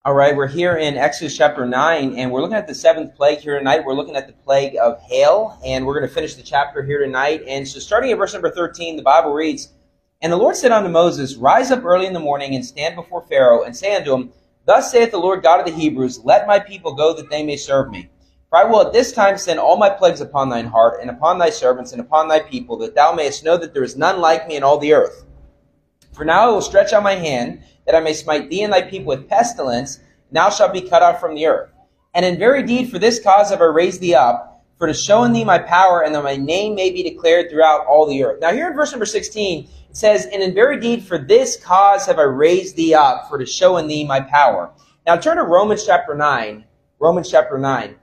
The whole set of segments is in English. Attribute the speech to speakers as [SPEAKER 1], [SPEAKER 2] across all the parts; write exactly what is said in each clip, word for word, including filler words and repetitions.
[SPEAKER 1] All right, we're here in Exodus chapter nine, and we're looking at the seventh plague here tonight. We're looking at the plague of hail, and we're going to finish the chapter here tonight. And so starting at verse number thirteen, the Bible reads, "And the Lord said unto Moses, Rise up early in the morning, and stand before Pharaoh, and say unto him, Thus saith the Lord God of the Hebrews, Let my people go, that they may serve me. For I will at this time send all my plagues upon thine heart, and upon thy servants, and upon thy people, that thou mayest know that there is none like me in all the earth. For now I will stretch out my hand, that I may smite thee and thy people with pestilence, and thou shalt be cut off from the earth. And in very deed for this cause have I raised thee up, for to show in thee my power, and that my name may be declared throughout all the earth." Now here in verse number sixteen, it says, "And in very deed for this cause have I raised thee up, for to show in thee my power." Now turn to Romans chapter nine. Romans chapter nine.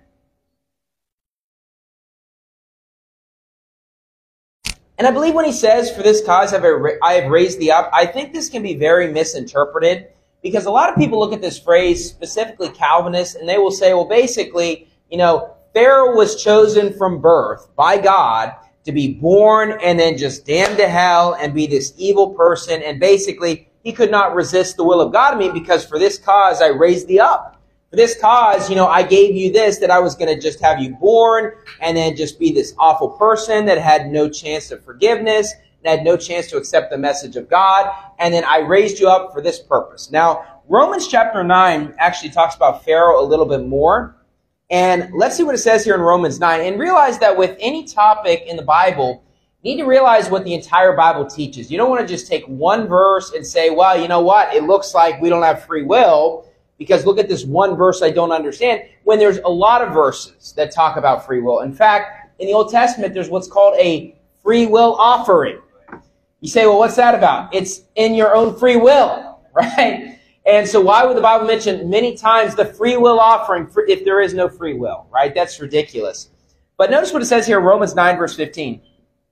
[SPEAKER 1] And I believe when he says, "For this cause have I, ra- I have raised thee up," I think this can be very misinterpreted, because a lot of people look at this phrase, specifically Calvinists, and they will say, well, basically, you know, Pharaoh was chosen from birth by God to be born and then just damned to hell and be this evil person, and basically he could not resist the will of God. I mean, because for this cause I raised thee up. For this cause, you know, I gave you this, that I was going to just have you born and then just be this awful person that had no chance of forgiveness and had no chance to accept the message of God. And then I raised you up for this purpose. Now, Romans chapter nine actually talks about Pharaoh a little bit more. And let's see what it says here in Romans nine. And realize that with any topic in the Bible, you need to realize what the entire Bible teaches. You don't want to just take one verse and say, well, you know what? It looks like we don't have free will, because look at this one verse I don't understand, when there's a lot of verses that talk about free will. In fact, in the Old Testament, there's what's called a free will offering. You say, well, what's that about? It's in your own free will, right? And so why would the Bible mention many times the free will offering if there is no free will, right? That's ridiculous. But notice what it says here in Romans nine, verse fifteen.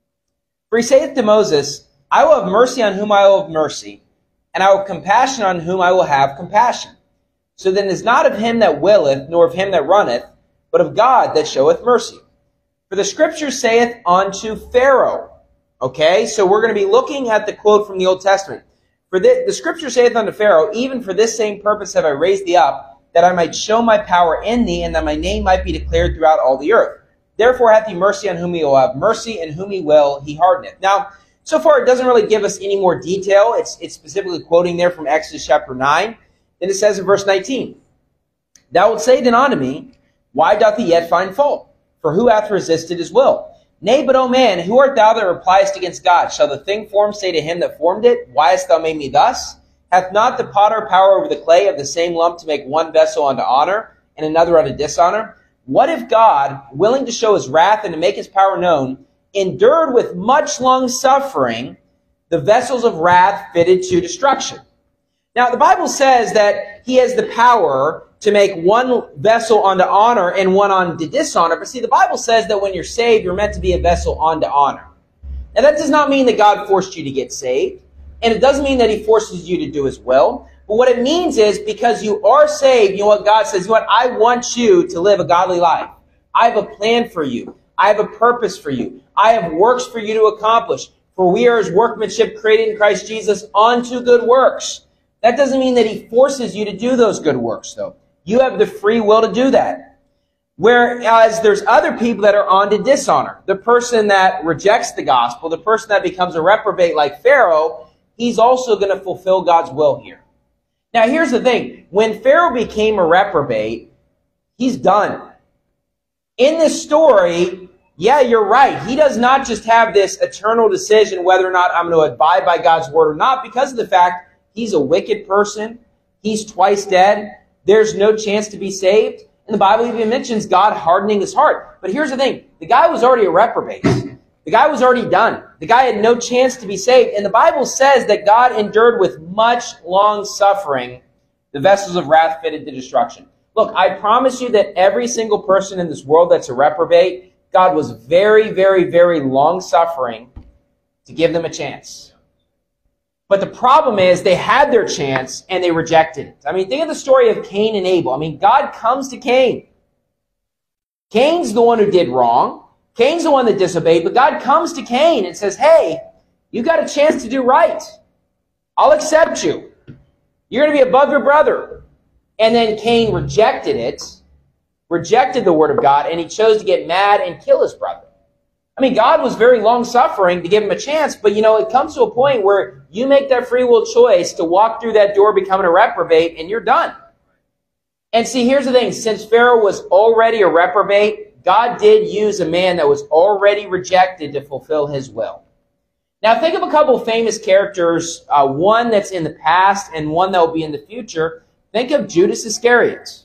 [SPEAKER 1] "For he saith to Moses, I will have mercy on whom I will have mercy, and I will have compassion on whom I will have compassion. So then it is not of him that willeth, nor of him that runneth, but of God that showeth mercy. For the scripture saith unto Pharaoh." Okay, so we're going to be looking at the quote from the Old Testament. "For the, the scripture saith unto Pharaoh, Even for this same purpose have I raised thee up, that I might show my power in thee, and that my name might be declared throughout all the earth. Therefore hath he mercy on whom he will have mercy, and whom he will he hardeneth." Now, so far it doesn't really give us any more detail. It's, it's specifically quoting there from Exodus chapter nine. Then it says in verse nineteen, "Thou wilt say then unto me, Why doth he yet find fault? For who hath resisted his will? Nay, but, O man, who art thou that repliest against God? Shall the thing formed say to him that formed it, Why hast thou made me thus? Hath not the potter power over the clay of the same lump to make one vessel unto honor, and another unto dishonor? What if God, willing to show his wrath and to make his power known, endured with much long suffering the vessels of wrath fitted to destruction?" Now, the Bible says that he has the power to make one vessel unto honor and one unto dishonor. But see, the Bible says that when you're saved, you're meant to be a vessel unto honor. Now, that does not mean that God forced you to get saved. And it doesn't mean that he forces you to do his will. But what it means is, because you are saved, you know what God says? You know what? I want you to live a godly life. I have a plan for you. I have a purpose for you. I have works for you to accomplish. For we are his workmanship, created in Christ Jesus unto good works. That doesn't mean that he forces you to do those good works, though. You have the free will to do that. Whereas there's other people that are on to dishonor. The person that rejects the gospel, the person that becomes a reprobate like Pharaoh, he's also going to fulfill God's will here. Now, here's the thing. When Pharaoh became a reprobate, he's done. In this story, yeah, you're right. He does not just have this eternal decision whether or not I'm going to abide by God's word or not, because of the fact he's a wicked person. He's twice dead. There's no chance to be saved. And the Bible even mentions God hardening his heart. But here's the thing. The guy was already a reprobate. The guy was already done. The guy had no chance to be saved. And the Bible says that God endured with much long suffering the vessels of wrath fitted to destruction. Look, I promise you that every single person in this world that's a reprobate, God was very, very, very long suffering to give them a chance. But the problem is they had their chance and they rejected it. I mean, think of the story of Cain and Abel. I mean, God comes to Cain. Cain's the one who did wrong. Cain's the one that disobeyed, but God comes to Cain and says, hey, you got a chance to do right. I'll accept you. You're going to be above your brother. And then Cain rejected it, rejected the word of God, and he chose to get mad and kill his brother. I mean, God was very long-suffering to give him a chance, but, you know, it comes to a point where you make that free will choice to walk through that door becoming a reprobate, and you're done. And see, here's the thing. Since Pharaoh was already a reprobate, God did use a man that was already rejected to fulfill his will. Now, think of a couple of famous characters, uh, one that's in the past and one that will be in the future. Think of Judas Iscariot.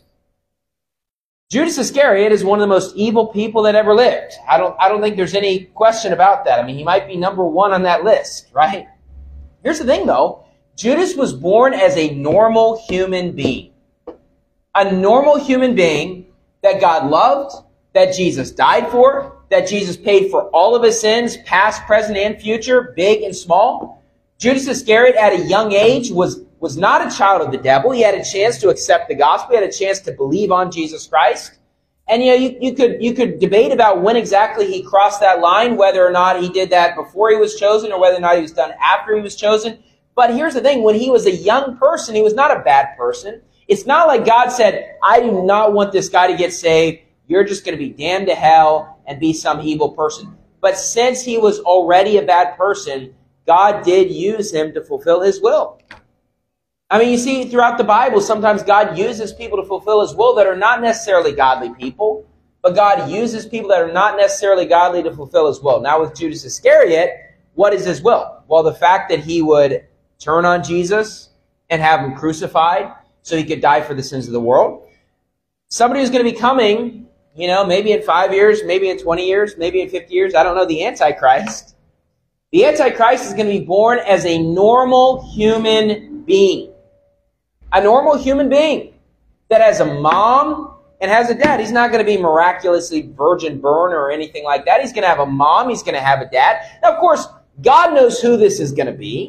[SPEAKER 1] Judas Iscariot is one of the most evil people that ever lived. I don't, I don't think there's any question about that. I mean, he might be number one on that list, right? Here's the thing, though. Judas was born as a normal human being. A normal human being that God loved, that Jesus died for, that Jesus paid for all of his sins, past, present, and future, big and small. Judas Iscariot, at a young age, was was not a child of the devil. He had a chance to accept the gospel. He had a chance to believe on Jesus Christ. And, you know, you, you could you could debate about when exactly he crossed that line, whether or not he did that before he was chosen or whether or not he was done after he was chosen. But here's the thing. When he was a young person, he was not a bad person. It's not like God said, I do not want this guy to get saved. You're just going to be damned to hell and be some evil person. But since he was already a bad person, God did use him to fulfill his will. I mean, you see throughout the Bible, sometimes God uses people to fulfill his will that are not necessarily godly people, but God uses people that are not necessarily godly to fulfill his will. Now with Judas Iscariot, what is his will? Well, the fact that he would turn on Jesus and have him crucified so he could die for the sins of the world. Somebody who's going to be coming, you know, maybe in five years, maybe in twenty years, maybe in fifty years, I don't know, the Antichrist. The Antichrist is going to be born as a normal human being. A normal human being that has a mom and has a dad. He's not going to be miraculously virgin born or anything like that. He's going to have a mom. He's going to have a dad. Now, of course, God knows who this is going to be.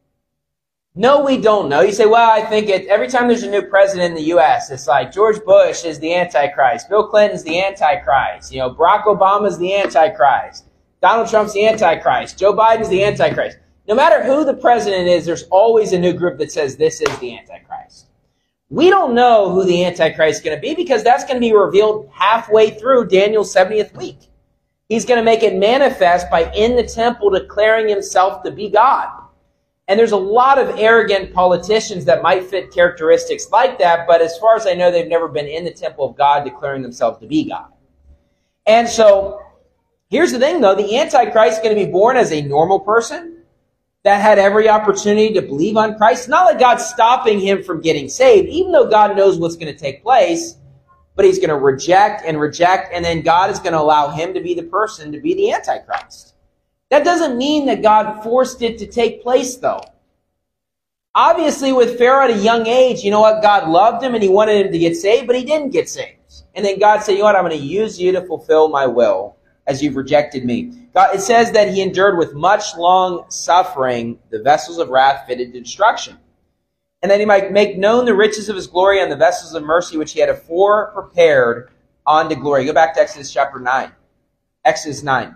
[SPEAKER 1] No, we don't know. You say, well, I think it, every time there's a new president in the U S, it's like George Bush is the Antichrist. Bill Clinton's the Antichrist. You know, Barack Obama's the Antichrist. Donald Trump's the Antichrist. Joe Biden's the Antichrist. No matter who the president is, there's always a new group that says this is the Antichrist. We don't know who the Antichrist is going to be because that's going to be revealed halfway through Daniel's seventieth week. He's going to make it manifest by in the temple declaring himself to be God. And there's a lot of arrogant politicians that might fit characteristics like that, but as far as I know, they've never been in the temple of God declaring themselves to be God. And so, here's the thing though, the Antichrist is going to be born as a normal person that had every opportunity to believe on Christ. It's not like God's stopping him from getting saved, even though God knows what's going to take place, but he's going to reject and reject, and then God is going to allow him to be the person to be the Antichrist. That doesn't mean that God forced it to take place, though. Obviously, with Pharaoh at a young age, you know what? God loved him and he wanted him to get saved, but he didn't get saved. And then God said, you know what? I'm going to use you to fulfill my will as you've rejected me. God, it says that he endured with much long suffering the vessels of wrath fitted to destruction. And that he might make known the riches of his glory on the vessels of mercy which he had afore prepared unto glory. Go back to Exodus chapter nine. Exodus nine.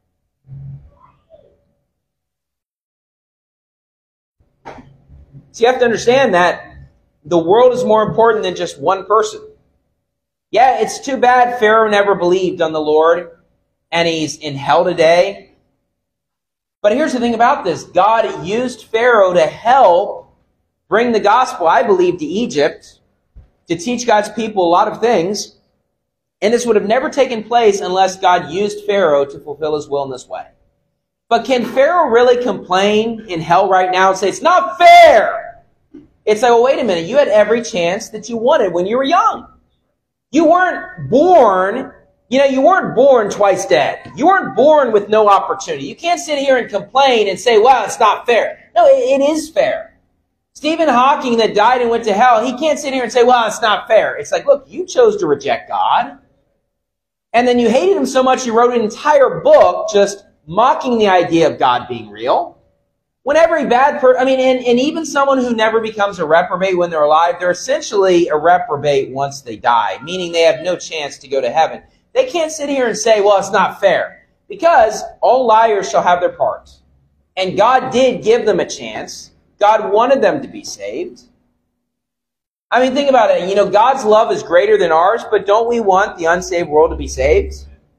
[SPEAKER 1] So you have to understand that the world is more important than just one person. Yeah, it's too bad Pharaoh never believed on the Lord and he's in hell today. But here's the thing about this. God used Pharaoh to help bring the gospel, I believe, to Egypt, to teach God's people a lot of things. And this would have never taken place unless God used Pharaoh to fulfill his will in this way. But can Pharaoh really complain in hell right now and say, it's not fair? It's like, well, wait a minute. You had every chance that you wanted when you were young. You weren't born, you know, you weren't born twice dead. You weren't born with no opportunity. You can't sit here and complain and say, well, it's not fair. No, it, it is fair. Stephen Hawking that died and went to hell, he can't sit here and say, well, it's not fair. It's like, look, you chose to reject God. And then you hated him so much you wrote an entire book just mocking the idea of God being real. When every bad person, I mean, and, and even someone who never becomes a reprobate when they're alive, they're essentially a reprobate once they die, meaning they have no chance to go to heaven. They can't sit here and say, well, it's not fair, because all liars shall have their parts. And God did give them a chance. God wanted them to be saved. I mean, think about it. You know, God's love is greater than ours, but don't we want the unsaved world to be saved?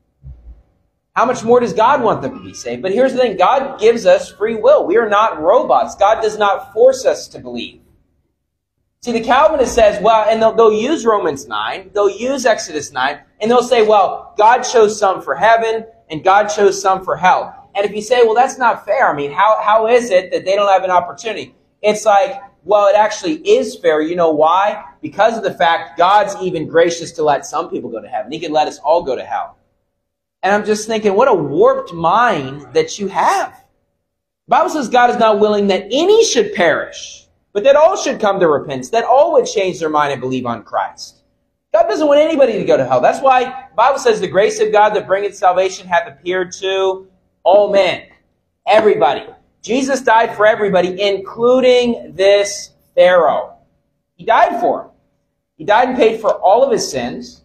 [SPEAKER 1] How much more does God want them to be saved? But here's the thing. God gives us free will. We are not robots. God does not force us to believe. See, the Calvinist says, well, and they'll, they'll use Romans nine, they'll use Exodus nine, and they'll say, well, God chose some for heaven, and God chose some for hell. And if you say, well, that's not fair, I mean, how how is it that they don't have an opportunity? It's like, well, it actually is fair. You know why? Because of the fact God's even gracious to let some people go to heaven. He can let us all go to hell. And I'm just thinking, what a warped mind that you have. The Bible says God is not willing that any should perish, but that all should come to repentance, that all would change their mind and believe on Christ. God doesn't want anybody to go to hell. That's why the Bible says the grace of God that bringeth salvation hath appeared to all men, everybody. Jesus died for everybody, including this Pharaoh. He died for him. He died and paid for all of his sins.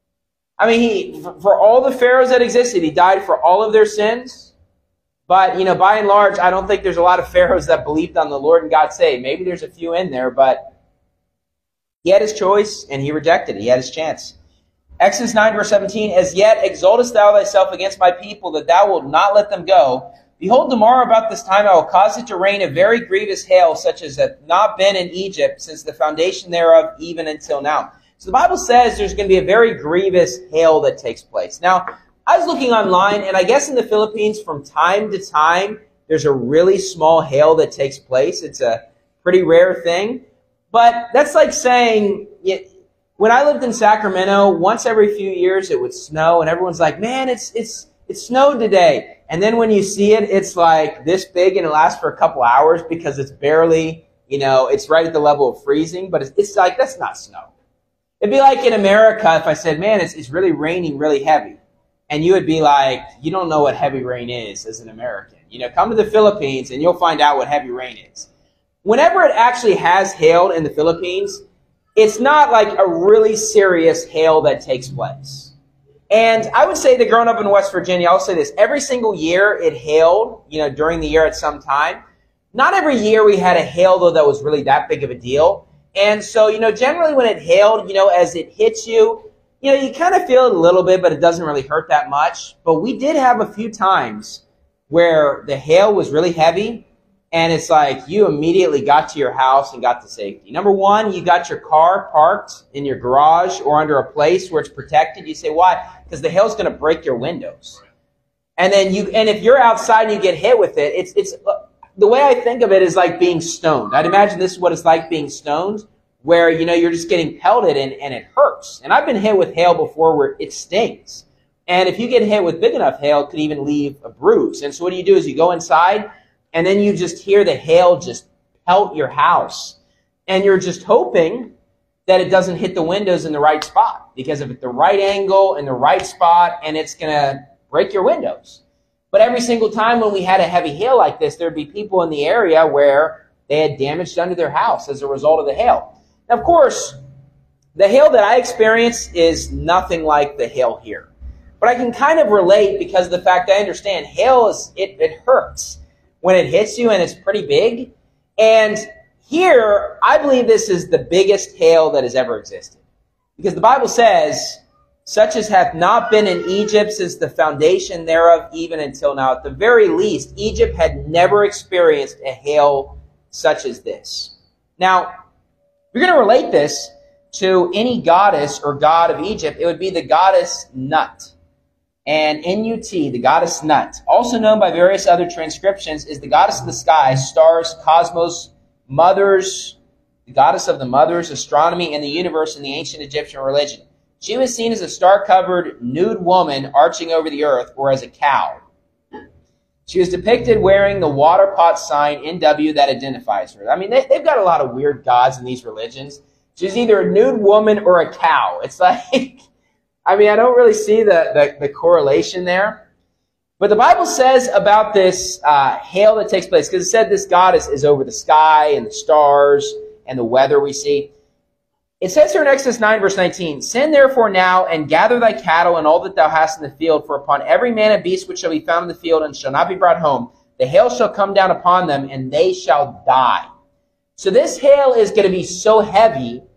[SPEAKER 1] I mean, he for all the pharaohs that existed, he died for all of their sins. But, you know, by and large, I don't think there's a lot of pharaohs that believed on the Lord and got saved. Maybe there's a few in there, but he had his choice and he rejected it. He had his chance. Exodus nine, verse seventeen, as yet exaltest thou thyself against my people, that thou wilt not let them go. Behold, tomorrow about this time I will cause it to rain a very grievous hail, such as hath not been in Egypt since the foundation thereof, even until now. So the Bible says there's going to be a very grievous hail that takes place. Now, I was looking online, and I guess in the Philippines, from time to time, there's a really small hail that takes place. It's a pretty rare thing. But that's like saying, when I lived in Sacramento, once every few years it would snow, and everyone's like, man, it's it's it snowed today. And then when you see it, it's like this big, and it lasts for a couple hours because it's barely, you know, it's right at the level of freezing. But it's, it's like, that's not snow. It'd be like in America if I said, man, it's, it's really raining really heavy. And you would be like, you don't know what heavy rain is as an American. You know, come to the Philippines and you'll find out what heavy rain is. Whenever it actually has hailed in the Philippines, it's not like a really serious hail that takes place. And I would say that growing up in West Virginia, I'll say this, every single year it hailed, you know, during the year at some time. Not every year we had a hail, though, that was really that big of a deal. And so, you know, generally when it hailed, you know, as it hits you, you know, you kind of feel it a little bit, but it doesn't really hurt that much. But we did have a few times where the hail was really heavy, and it's like you immediately got to your house and got to safety. Number one, you got your car parked in your garage or under a place where it's protected. You say, why? Because the hail's going to break your windows. And then you, and if you're outside and you get hit with it, it's, it's, the way I think of it is like being stoned. I'd imagine this is what it's like being stoned, where, you know, you're just getting pelted and, and it hurts. And I've been hit with hail before where it stings. And if you get hit with big enough hail, it could even leave a bruise. And so what do you do is you go inside, and then you just hear the hail just pelt your house. And you're just hoping that it doesn't hit the windows in the right spot. Because if it's the right angle and the right spot, and it's going to break your windows. But every single time when we had a heavy hail like this, there'd be people in the area where they had damage done to their house as a result of the hail. Now, of course, the hail that I experience is nothing like the hail here. But I can kind of relate because of the fact I understand hail is, it, it hurts when it hits you, and it's pretty big. And here, I believe this is the biggest hail that has ever existed. Because the Bible says, such as hath not been in Egypt since the foundation thereof, even until now. At the very least, Egypt had never experienced a hail such as this. Now, if you're going to relate this to any goddess or god of Egypt, it would be the goddess Nut. And N U T, the goddess Nut, also known by various other transcriptions, is the goddess of the sky, stars, cosmos, mothers, the goddess of the mothers, astronomy, and the universe in the ancient Egyptian religion. She was seen as a star-covered nude woman arching over the earth, or as a cow. She was depicted wearing the water pot sign N W that identifies her. I mean, they, they've got a lot of weird gods in these religions. She's either a nude woman or a cow. It's like, I mean, I don't really see the, the, the correlation there. But the Bible says about this uh, hail that takes place, because it said this goddess is over the sky and the stars and the weather we see. It says here in Exodus nine, verse nineteen, send therefore now and gather thy cattle and all that thou hast in the field, for upon every man and beast which shall be found in the field and shall not be brought home, the hail shall come down upon them, and they shall die. So this hail is going to be so heavy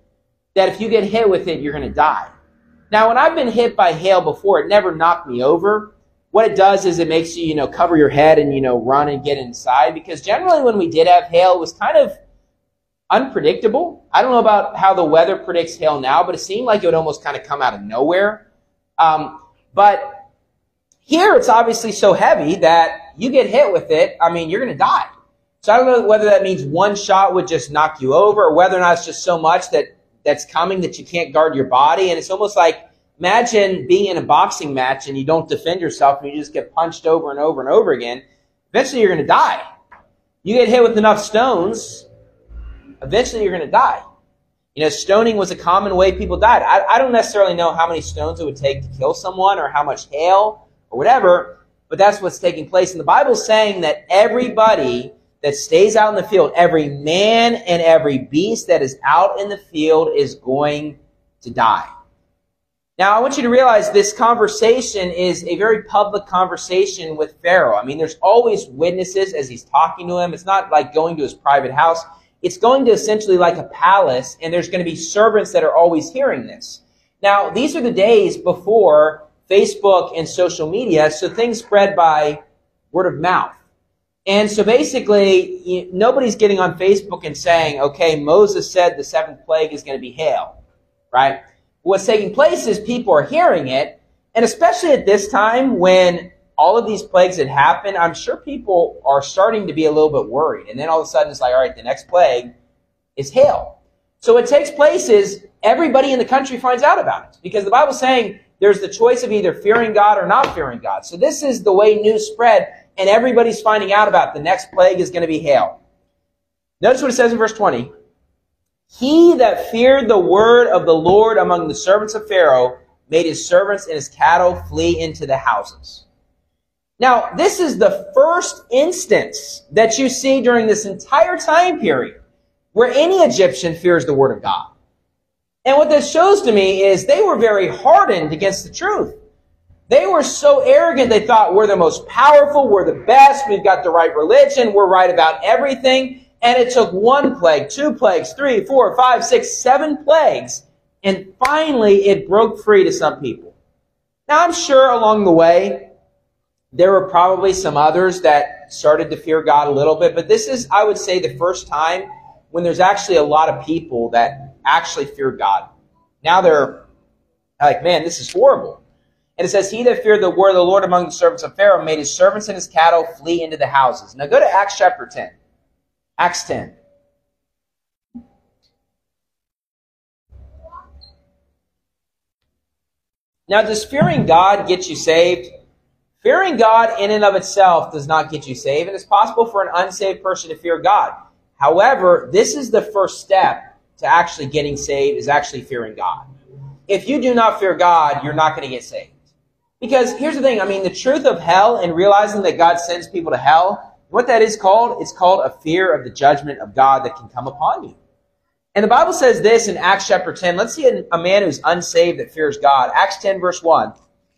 [SPEAKER 1] that if you get hit with it, you're going to die. Now, when I've been hit by hail before, it never knocked me over. What it does is it makes you, you know, cover your head and, you know, run and get inside. Because generally when we did have hail, it was kind of unpredictable. I don't know about how the weather predicts hail now, but it seemed like it would almost kind of come out of nowhere. Um, but here it's obviously so heavy that you get hit with it, I mean, you're going to die. So I don't know whether that means one shot would just knock you over or whether or not it's just so much that that's coming that you can't guard your body. And it's almost like, imagine being in a boxing match and you don't defend yourself and you just get punched over and over and over again. Eventually you're going to die. You get hit with enough stones, eventually you're going to die. You know, stoning was a common way people died. I, I don't necessarily know how many stones it would take to kill someone or how much hail or whatever, but that's what's taking place. And the Bible's saying that everybody that stays out in the field, every man and every beast that is out in the field is going to die. Now, I want you to realize this conversation is a very public conversation with Pharaoh. I mean, there's always witnesses as he's talking to him. It's not like going to his private house. It's going to essentially like a palace, and there's going to be servants that are always hearing this. Now, these are the days before Facebook and social media, so things spread by word of mouth. And so basically, you, nobody's getting on Facebook and saying, okay, Moses said the seventh plague is going to be hail, right? What's taking place is people are hearing it, and especially at this time when all of these plagues had happened, I'm sure people are starting to be a little bit worried. And then all of a sudden it's like, all right, the next plague is hail. So what takes place is everybody in the country finds out about it because the Bible's saying there's the choice of either fearing God or not fearing God. So this is the way news spread, and everybody's finding out about it. The next plague is going to be hail. Notice what it says in verse twenty. He that feared the word of the Lord among the servants of Pharaoh made his servants and his cattle flee into the houses. Now, this is the first instance that you see during this entire time period where any Egyptian fears the word of God. And what this shows to me is they were very hardened against the truth. They were so arrogant, they thought we're the most powerful, we're the best, we've got the right religion, we're right about everything. And it took one plague, two plagues, three, four, five, six, seven plagues. And finally, it broke free to some people. Now, I'm sure along the way, there were probably some others that started to fear God a little bit. But this is, I would say, the first time when there's actually a lot of people that actually fear God. Now they're like, man, this is horrible. And it says, he that feared the word of the Lord among the servants of Pharaoh made his servants and his cattle flee into the houses. Now go to Acts chapter ten. Acts ten. Now, does fearing God get you saved? Fearing God in and of itself does not get you saved, and it's possible for an unsaved person to fear God. However, this is the first step to actually getting saved, is actually fearing God. If you do not fear God, you're not going to get saved. Because here's the thing, I mean, the truth of hell and realizing that God sends people to hell, what that is called, it's called a fear of the judgment of God that can come upon you. And the Bible says this in Acts chapter ten. Let's see a, a man who's unsaved that fears God. Acts ten verse one.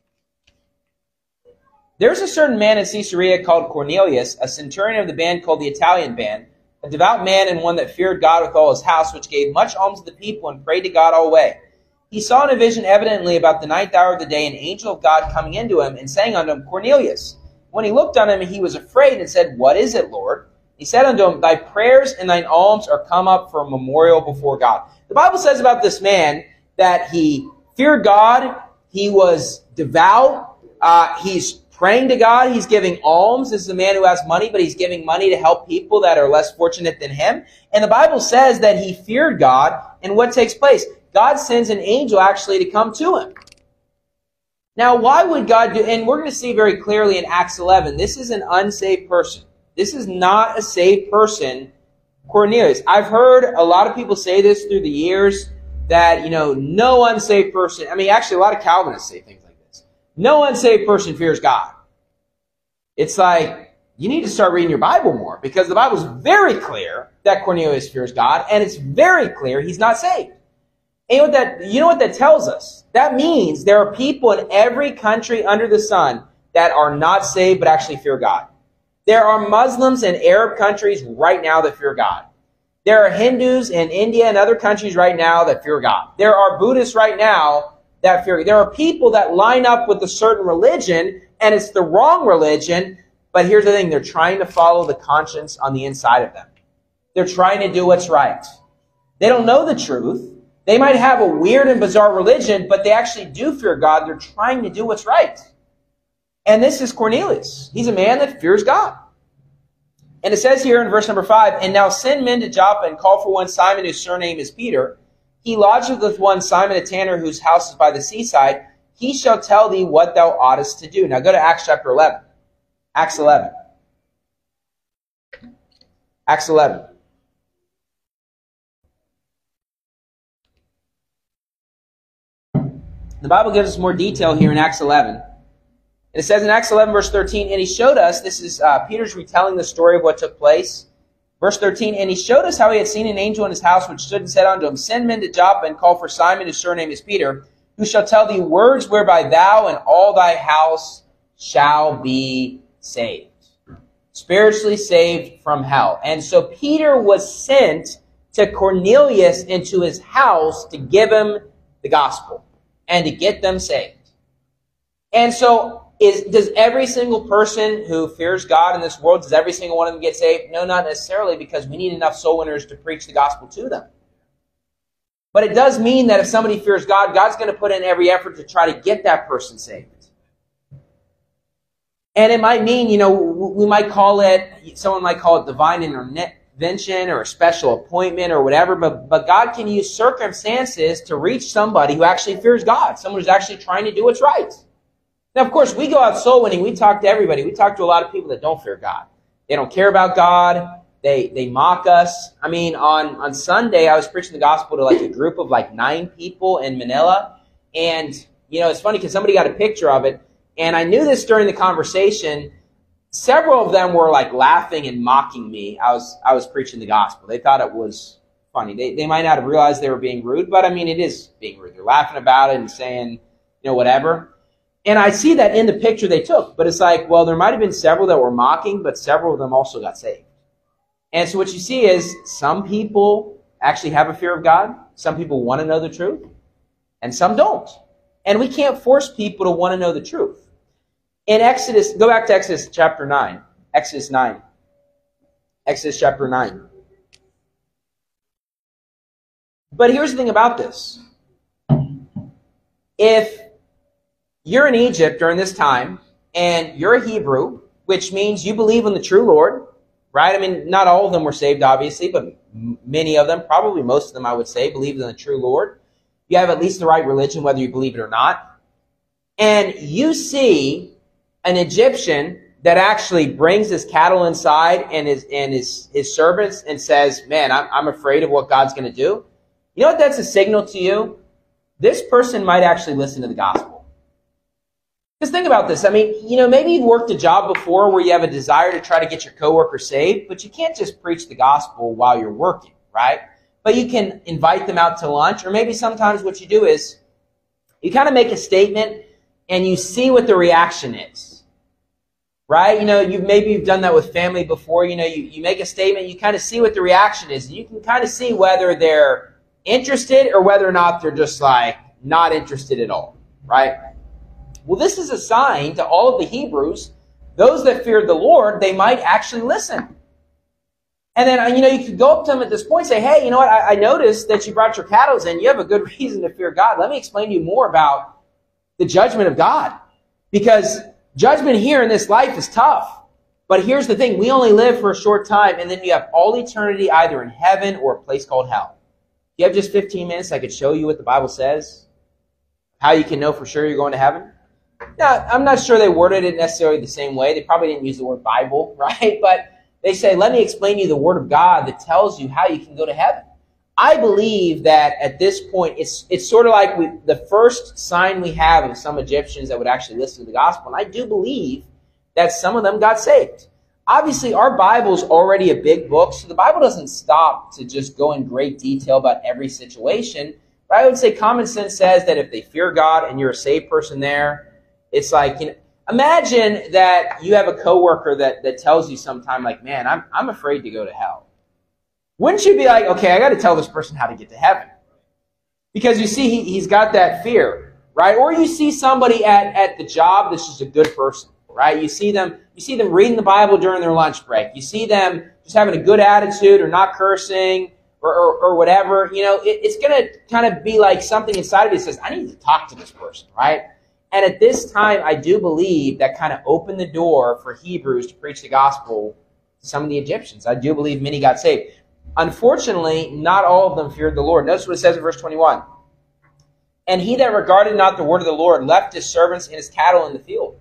[SPEAKER 1] There's a certain man in Caesarea called Cornelius, a centurion of the band called the Italian band, a devout man and one that feared God with all his house, which gave much alms to the people and prayed to God all way. He saw in a vision evidently about the ninth hour of the day an angel of God coming into him and saying unto him, Cornelius. When he looked on him, he was afraid and said, What is it, Lord? He said unto him, Thy prayers and thine alms are come up for a memorial before God. The Bible says about this man that he feared God, he was devout, uh, he's praying to God, he's giving alms. This is a man who has money, but he's giving money to help people that are less fortunate than him. And the Bible says that he feared God, and what takes place? God sends an angel actually to come to him. Now, why would God do, and we're going to see very clearly in Acts eleven, this is an unsaved person. This is not a saved person, Cornelius. I've heard a lot of people say this through the years, that, you know, no unsaved person, I mean, actually a lot of Calvinists say things like this. No unsaved person fears God. It's like, you need to start reading your Bible more, because the Bible's very clear that Cornelius fears God, and it's very clear he's not saved. And you know what that, you know what that tells us? That means there are people in every country under the sun that are not saved but actually fear God. There are Muslims in Arab countries right now that fear God. There are Hindus in India and other countries right now that fear God. There are Buddhists right now that fear. There are people that line up with a certain religion, and it's the wrong religion. But here's the thing. They're trying to follow the conscience on the inside of them. They're trying to do what's right. They don't know the truth. They might have a weird and bizarre religion, but they actually do fear God. They're trying to do what's right. And this is Cornelius. He's a man that fears God. And it says here in verse number five, and now send men to Joppa and call for one Simon, whose surname is Peter. He lodgeth with one Simon a tanner, whose house is by the seaside. He shall tell thee what thou oughtest to do. Now go to Acts chapter eleven. Acts eleven. Acts eleven. The Bible gives us more detail here in Acts eleven. And it says in Acts eleven, verse thirteen, and he showed us, this is uh, Peter's retelling the story of what took place. Verse thirteen, and he showed us how he had seen an angel in his house, which stood and said unto him, send men to Joppa and call for Simon, whose surname is Peter, who shall tell thee words whereby thou and all thy house shall be saved. Spiritually saved from hell. And so Peter was sent to Cornelius into his house to give him the gospel and to get them saved. And so Is, does every single person who fears God in this world, does every single one of them get saved? No, not necessarily, because we need enough soul winners to preach the gospel to them. But it does mean that if somebody fears God, God's going to put in every effort to try to get that person saved. And it might mean, you know, we might call it, someone might call it divine intervention or a special appointment or whatever, but, but God can use circumstances to reach somebody who actually fears God, someone who's actually trying to do what's right. Now, of course, we go out soul winning. We talk to everybody. We talk to a lot of people that don't fear God. They don't care about God. They they mock us. I mean, on, on Sunday, I was preaching the gospel to like a group of like nine people in Manila. And, you know, it's funny because somebody got a picture of it. And I knew this during the conversation. Several of them were like laughing and mocking me. I was I was preaching the gospel. They thought it was funny. They, they might not have realized they were being rude, but I mean, it is being rude. They're laughing about it and saying, you know, whatever. And I see that in the picture they took. But it's like, well, there might have been several that were mocking, but several of them also got saved. And so what you see is some people actually have a fear of God. Some people want to know the truth. And some don't. And we can't force people to want to know the truth. In Exodus, go back to Exodus chapter nine. Exodus nine. Exodus chapter nine. But here's the thing about this. If you're in Egypt during this time, and you're a Hebrew, which means you believe in the true Lord, right? I mean, not all of them were saved, obviously, but many of them, probably most of them, I would say, believed in the true Lord. You have at least the right religion, whether you believe it or not. And you see an Egyptian that actually brings his cattle inside and his and his, his servants and says, man, I'm, I'm afraid of what God's going to do. You know what that's a signal to you? This person might actually listen to the gospel. Because think about this. I mean, you know, maybe you've worked a job before where you have a desire to try to get your coworker saved, but you can't just preach the gospel while you're working, right? But you can invite them out to lunch, or maybe sometimes what you do is you kind of make a statement and you see what the reaction is, right? You know, you've maybe you've done that with family before. You know, you, you make a statement, you kind of see what the reaction is. And you can kind of see whether they're interested or whether or not they're just like not interested at all, right? Well, this is a sign to all of the Hebrews, those that feared the Lord, they might actually listen. And then, you know, you could go up to them at this point and say, hey, you know what, I, I noticed that you brought your cattle in. You have a good reason to fear God. Let me explain to you more about the judgment of God. Because judgment here in this life is tough. But here's the thing. We only live for a short time, and then you have all eternity either in heaven or a place called hell. If you have just fifteen minutes, I could show you what the Bible says, how you can know for sure you're going to heaven. Now, I'm not sure they worded it necessarily the same way. They probably didn't use the word Bible, right? But they say, let me explain to you the Word of God that tells you how you can go to heaven. I believe that at this point, it's it's sort of like we, the first sign we have of some Egyptians that would actually listen to the gospel. And I do believe that some of them got saved. Obviously, our Bible's already a big book, so the Bible doesn't stop to just go in great detail about every situation. But I would say common sense says that if they fear God and you're a saved person there, it's like, you know, imagine that you have a coworker that, that tells you sometime like, man, I'm I'm afraid to go to hell. wouldn't you be like, okay, I got to tell this person how to get to heaven? Because you see, he, he's got that fear, right? Or you see somebody at, at the job that's just a good person, right? You see them, you see them reading the Bible during their lunch break. You see them just having a good attitude or not cursing or, or, or whatever. You know, it, it's going to kind of be like something inside of you that says, I need to talk to this person, right? And at this time, I do believe that kind of opened the door for Hebrews to preach the gospel to some of the Egyptians. I do believe many got saved. Unfortunately, not all of them feared the Lord. Notice what it says in verse twenty-one. And he that regarded not the word of the Lord left his servants and his cattle in the field.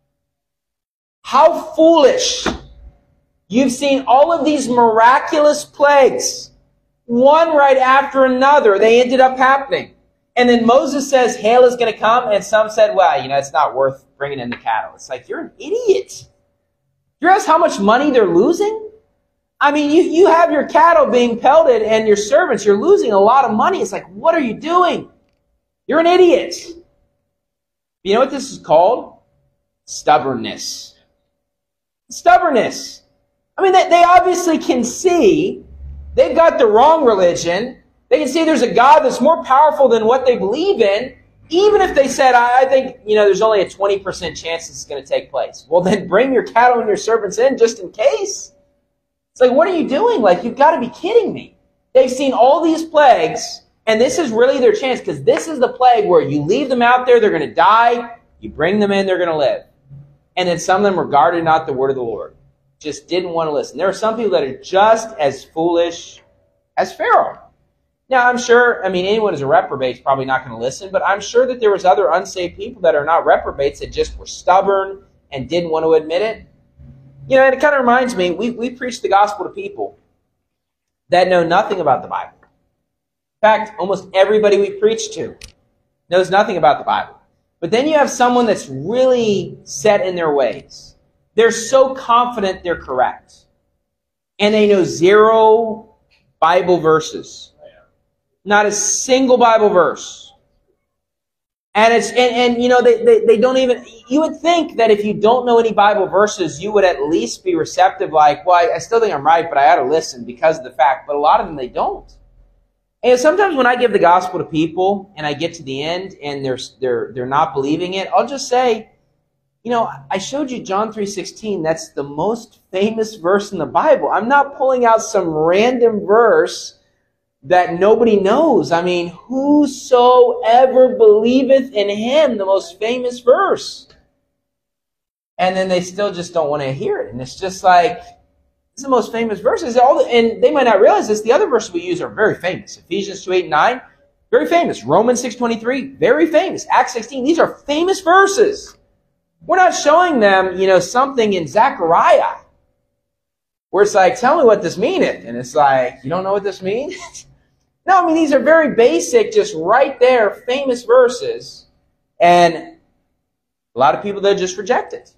[SPEAKER 1] How foolish! You've seen all of these miraculous plagues, one right after another. They ended up happening. And then Moses says hail is going to come, and some said, well, you know, it's not worth bringing in the cattle. It's like, you're an idiot. You realize how much money they're losing? I mean, you, you have your cattle being pelted and your servants, you're losing a lot of money. It's like, what are you doing? You're an idiot. You know what this is called? Stubbornness. Stubbornness. I mean, they, they obviously can see they've got the wrong religion. They can see there's a God that's more powerful than what they believe in. Even if they said, I, I think, you know, there's only a twenty percent chance this is going to take place. Well, then bring your cattle and your servants in just in case. It's like, what are you doing? Like, you've got to be kidding me. They've seen all these plagues, and this is really their chance, because this is the plague where you leave them out there, they're going to die. You bring them in, they're going to live. And then some of them regarded not the word of the Lord. Just didn't want to listen. There are some people that are just as foolish as Pharaoh. Now, I'm sure, I mean, anyone who's a reprobate is probably not going to listen, but I'm sure that there was other unsaved people that are not reprobates that just were stubborn and didn't want to admit it. You know, and it kind of reminds me, we, we preach the gospel to people that know nothing about the Bible. In fact, almost everybody we preach to knows nothing about the Bible. But then you have someone that's really set in their ways. They're so confident they're correct. And they know zero Bible verses. Not a single Bible verse. And it's and, and you know, they, they, they don't even, you would think that if you don't know any Bible verses, you would at least be receptive, like, well, I, I still think I'm right, but I ought to listen because of the fact. But a lot of them, they don't. And sometimes when I give the gospel to people and I get to the end and they're they're they're not believing it, I'll just say, you know, I showed you John three sixteen. That's the most famous verse in the Bible. I'm not pulling out some random verse that nobody knows. I mean, whosoever believeth in him, the most famous verse. And then they still just don't want to hear it. And it's just like, it's the most famous verse. It's all the, and they might not realize this. The other verses we use are very famous. Ephesians two, eight, and nine, very famous. Romans six, twenty-three, very famous. Acts sixteen, these are famous verses. We're not showing them, you know, something in Zechariah where it's like, tell me what this meaneth. And it's like, you don't know what this means? No, I mean, these are very basic, just right there, famous verses. And a lot of people, they'll just reject it.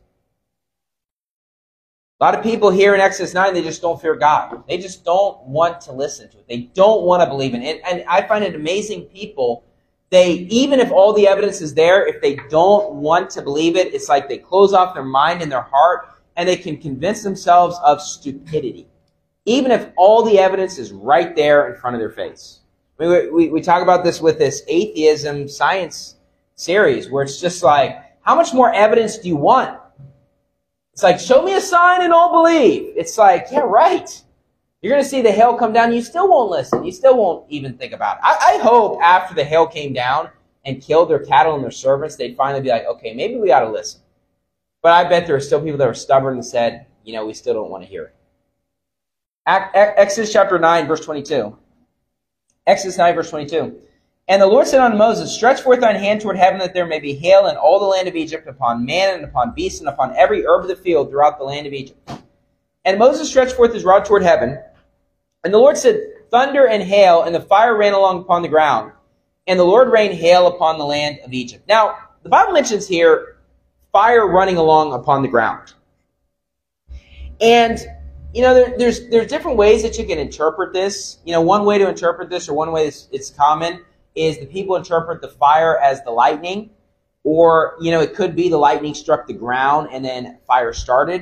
[SPEAKER 1] A lot of people here in Exodus nine, they just don't fear God. They just don't want to listen to it. They don't want to believe in it. And I find it amazing people, they, even if all the evidence is there, if they don't want to believe it, it's like they close off their mind and their heart, and they can convince themselves of stupidity. Even if all the evidence is right there in front of their face. I mean, we, we, we talk about this with this atheism science series, where it's just like, how much more evidence do you want? It's like, show me a sign and I'll believe. It's like, yeah, right. You're going to see the hail come down, you still won't listen. You still won't even think about it. I, I hope after the hail came down and killed their cattle and their servants, they'd finally be like, okay, maybe we ought to listen. But I bet there are still people that were stubborn and said, you know, we still don't want to hear it. Exodus chapter nine, verse twenty-two. Exodus nine, verse twenty-two. And the Lord said unto Moses, stretch forth thine hand toward heaven, that there may be hail in all the land of Egypt, upon man and upon beast and upon every herb of the field throughout the land of Egypt. And Moses stretched forth his rod toward heaven. And the Lord said, thunder and hail, and the fire ran along upon the ground. And the Lord rained hail upon the land of Egypt. Now, the Bible mentions here fire running along upon the ground. And you know, there, there's there's different ways that you can interpret this. You know, one way to interpret this, or one way it's, it's common, is the people interpret the fire as the lightning, or, you know, it could be the lightning struck the ground and then fire started.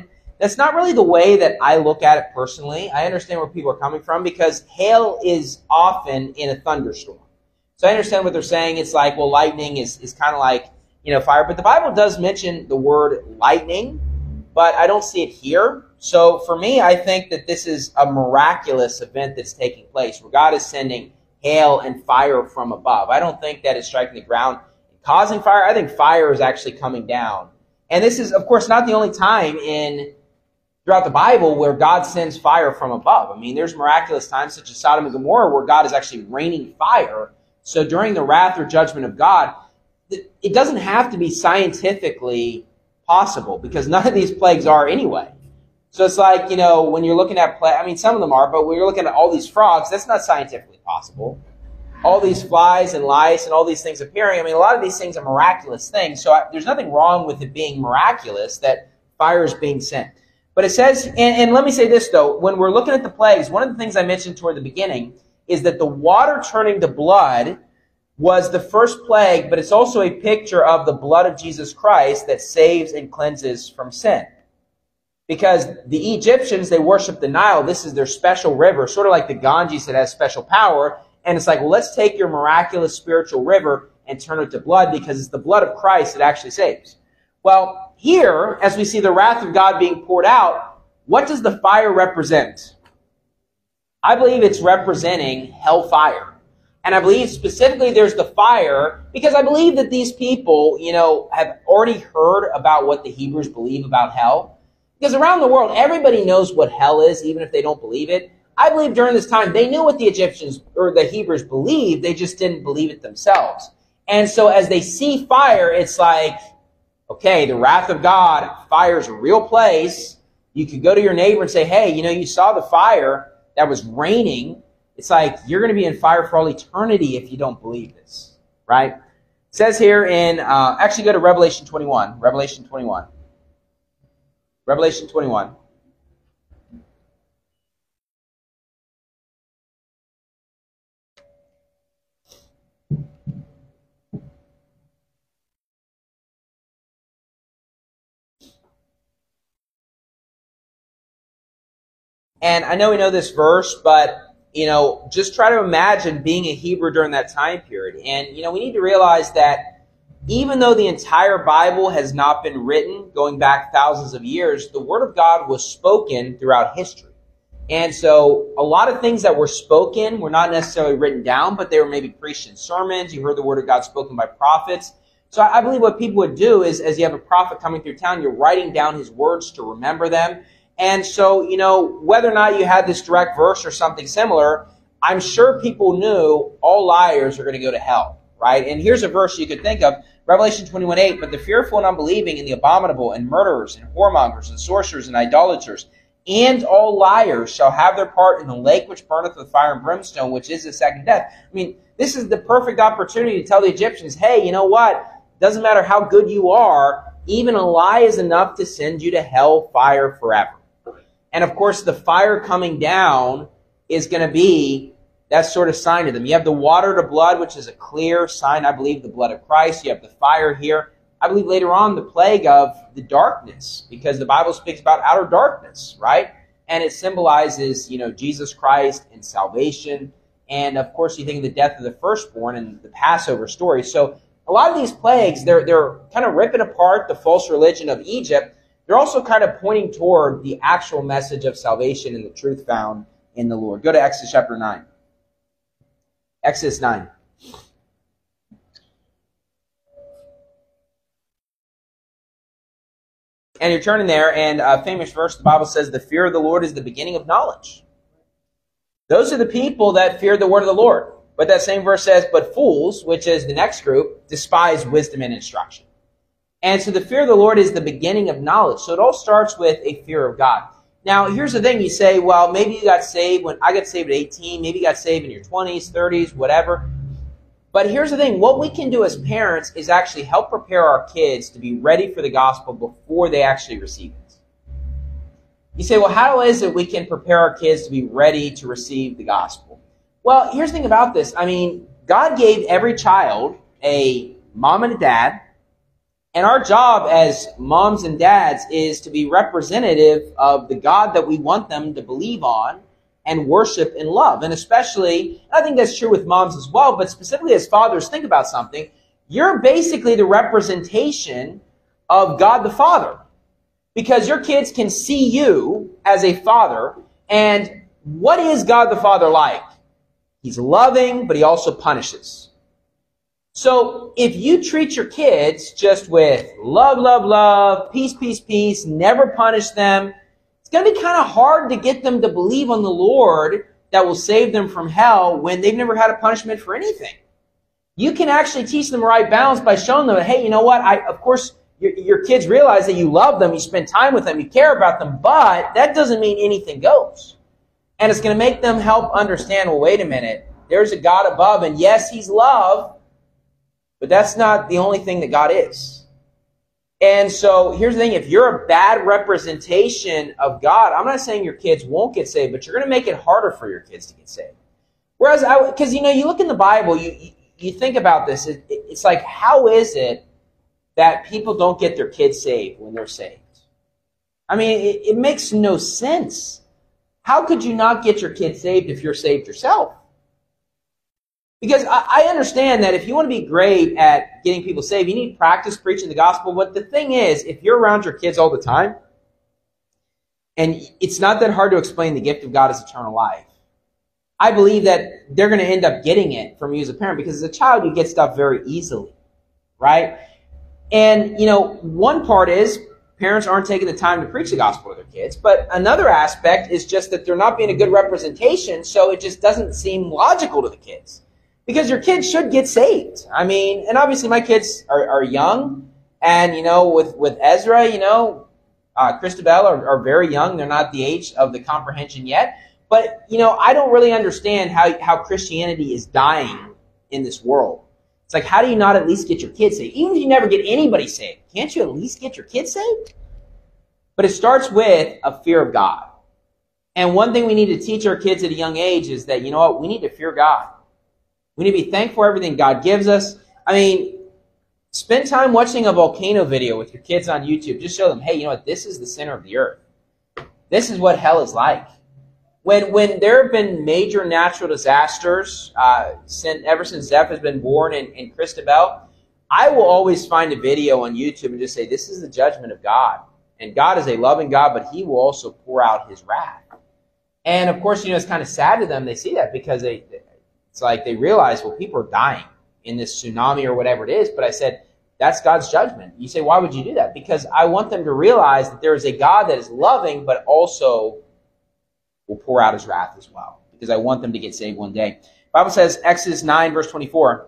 [SPEAKER 1] that's not really the way that I look at it personally. I understand where people are coming from because hail is often in a thunderstorm. So I understand what they're saying. It's like, well, lightning is, is kind of like, you know, fire. But the Bible does mention the word lightning, but I don't see it here. So for me, I think that this is a miraculous event that's taking place where God is sending hail and fire from above. I don't think that it's striking the ground and causing fire. I think fire is actually coming down. And this is, of course, not the only time in throughout the Bible where God sends fire from above. I mean, there's miraculous times such as Sodom and Gomorrah where God is actually raining fire. So during the wrath or judgment of God, it doesn't have to be scientifically possible because none of these plagues are anyway. So it's like, you know, when you're looking at, play, I mean, some of them are, but when you're looking at all these frogs, that's not scientifically possible. All these flies and lice and all these things appearing, I mean, a lot of these things are miraculous things. So I, there's nothing wrong with it being miraculous that fire is being sent. But it says, and, and let me say this, though, when we're looking at the plagues, one of the things I mentioned toward the beginning is that the water turning to blood was the first plague, but it's also a picture of the blood of Jesus Christ that saves and cleanses from sin. Because the Egyptians, they worship the Nile. This is their special river, sort of like the Ganges that has special power. And it's like, well, let's take your miraculous spiritual river and turn it to blood because it's the blood of Christ that actually saves. Well, here, as we see the wrath of God being poured out, what does the fire represent? I believe it's representing hellfire. And I believe specifically there's the fire because I believe that these people, you know, have already heard about what the Hebrews believe about hell. Because around the world, everybody knows what hell is, even if they don't believe it. I believe during this time, they knew what the Egyptians or the Hebrews believed. They just didn't believe it themselves. And so as they see fire, it's like, okay, the wrath of God, fire's a real place. You could go to your neighbor and say, hey, you know, you saw the fire that was raining. It's like you're going to be in fire for all eternity if you don't believe this, right? It says here in, uh, actually go to Revelation twenty-one. Revelation twenty-one. Revelation twenty-one. And I know we know this verse, but, you know, just try to imagine being a Hebrew during that time period. And, you know, we need to realize that even though the entire Bible has not been written, going back thousands of years, the Word of God was spoken throughout history. And so a lot of things that were spoken were not necessarily written down, but they were maybe preached in sermons. You heard the Word of God spoken by prophets. So I believe what people would do is, as you have a prophet coming through town, you're writing down his words to remember them. And so, you know, whether or not you had this direct verse or something similar, I'm sure people knew all liars are going to go to hell, right? And here's a verse you could think of, Revelation twenty-one eight, but the fearful and unbelieving and the abominable and murderers and whoremongers and sorcerers and idolaters and all liars shall have their part in the lake which burneth with fire and brimstone, which is the second death. I mean, this is the perfect opportunity to tell the Egyptians, hey, you know what? Doesn't matter how good you are, even a lie is enough to send you to hell fire forever. And of course, the fire coming down is going to be that sort of sign to them. You have the water to blood, which is a clear sign, I believe, the blood of Christ. You have the fire here. I believe later on the plague of the darkness, because the Bible speaks about outer darkness, right? And it symbolizes, you know, Jesus Christ and salvation. And of course, you think of the death of the firstborn and the Passover story. So a lot of these plagues, they're, they're kind of ripping apart the false religion of Egypt. They're also kind of pointing toward the actual message of salvation and the truth found in the Lord. Go to Exodus chapter nine. Exodus nine. And you're turning there, and a famous verse, the Bible says, the fear of the Lord is the beginning of knowledge. Those are the people that fear the word of the Lord. But that same verse says, but fools, which is the next group, despise wisdom and instruction. And so the fear of the Lord is the beginning of knowledge. So it all starts with a fear of God. Now, here's the thing. You say, well, maybe you got saved when I got saved at eighteen. Maybe you got saved in your twenties, thirties, whatever. But here's the thing. What we can do as parents is actually help prepare our kids to be ready for the gospel before they actually receive it. You say, well, how is it we can prepare our kids to be ready to receive the gospel? Well, here's the thing about this. I mean, God gave every child a mom and a dad, And our job as moms and dads is to be representative of the God that we want them to believe on and worship and love. And especially, I think that's true with moms as well, but specifically as fathers, think about something. You're basically the representation of God the Father, because your kids can see you as a father. And what is God the Father like? He's loving, but he also punishes. So if you treat your kids just with love, love, love, peace, peace, peace, never punish them, it's going to be kind of hard to get them to believe on the Lord that will save them from hell when they've never had a punishment for anything. You can actually teach them the right balance by showing them, hey, you know what? I, of course, your, your kids realize that you love them, you spend time with them, you care about them, but that doesn't mean anything goes. And it's going to make them help understand, well, wait a minute, there's a God above, and yes, he's love, but that's not the only thing that God is. And so here's the thing, if you're a bad representation of God, I'm not saying your kids won't get saved, but you're going to make it harder for your kids to get saved. Whereas, I, because, you know, you look in the Bible, you, you, you think about this, it, it's like, how is it that people don't get their kids saved when they're saved? I mean, it, it makes no sense. How could you not get your kids saved if you're saved yourself? Because I, I understand that if you want to be great at getting people saved, you need to practice preaching the gospel. But the thing is, if you're around your kids all the time, and it's not that hard to explain the gift of God as eternal life, I believe that they're going to end up getting it from you as a parent, because as a child, you get stuff very easily, right? And, you know, one part is parents aren't taking the time to preach the gospel to their kids. But another aspect is just that they're not being a good representation, so it just doesn't seem logical to the kids. Because your kids should get saved. I mean, and obviously my kids are, are young, and, you know, with, with Ezra, you know, uh, Christabel are, are very young. They're not the age of the comprehension yet. But, you know, I don't really understand how, how Christianity is dying in this world. It's like, how do you not at least get your kids saved? Even if you never get anybody saved, can't you at least get your kids saved? But it starts with a fear of God. And one thing we need to teach our kids at a young age is that, you know what, we need to fear God. We need to be thankful for everything God gives us. I mean, spend time watching a volcano video with your kids on YouTube. Just show them, hey, you know what, this is the center of the earth. This is what hell is like. When when there have been major natural disasters, uh, since, ever since Zeph has been born and, and Christabel, I will always find a video on YouTube and just say, this is the judgment of God. And God is a loving God, but he will also pour out his wrath. And of course, you know, it's kind of sad to them. They see that because they, it's like they realize, well, people are dying in this tsunami or whatever it is. But I said, that's God's judgment. You say, why would you do that? Because I want them to realize that there is a God that is loving, but also will pour out his wrath as well, because I want them to get saved one day. The Bible says, Exodus nine, verse twenty-four,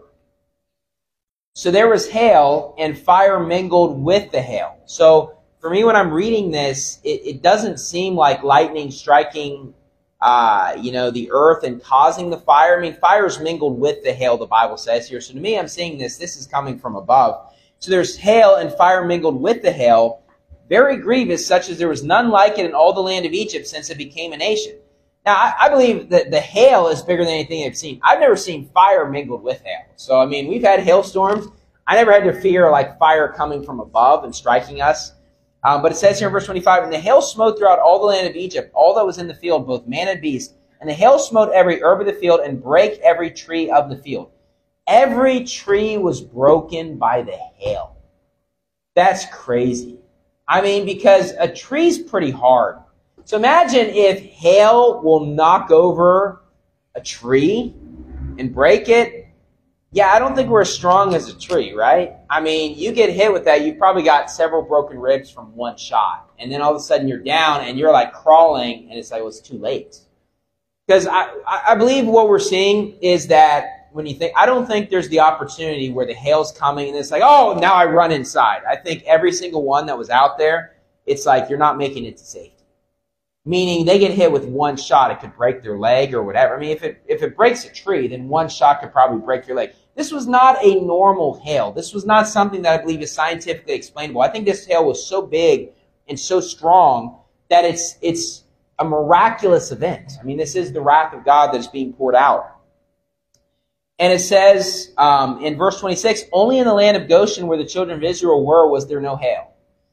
[SPEAKER 1] so there was hail, and fire mingled with the hail. So for me, when I'm reading this, it, it doesn't seem like lightning striking uh, you know, the earth and causing the fire. I mean, fire is mingled with the hail, the Bible says here. So to me, I'm seeing this. This is coming from above. So there's hail and fire mingled with the hail, very grievous, such as there was none like it in all the land of Egypt since it became a nation. Now, I, I believe that the hail is bigger than anything I've seen. I've never seen fire mingled with hail. So, I mean, we've had hailstorms. I never had to fear like fire coming from above and striking us. Um, but it says here in verse twenty-five, and the hail smote throughout all the land of Egypt, all that was in the field, both man and beast. And the hail smote every herb of the field and brake every tree of the field. Every tree was broken by the hail. That's crazy. I mean, because a tree's pretty hard. So imagine if hail will knock over a tree and break it. Yeah, I don't think we're as strong as a tree, right? I mean, you get hit with that, you've probably got several broken ribs from one shot. And then all of a sudden you're down and you're like crawling, and it's like, well, it's too late. Because I, I believe what we're seeing is that when you think, I don't think there's the opportunity where the hail's coming and it's like, oh, now I run inside. I think every single one that was out there, it's like you're not making it to safety. Meaning they get hit with one shot, it could break their leg or whatever. I mean, if it if it breaks a tree, then one shot could probably break your leg. This was not a normal hail. This was not something that I believe is scientifically explainable. I think this hail was so big and so strong that it's it's a miraculous event. I mean, this is the wrath of God that is being poured out. And it says um, in verse twenty-six, only in the land of Goshen where the children of Israel were was there no hail.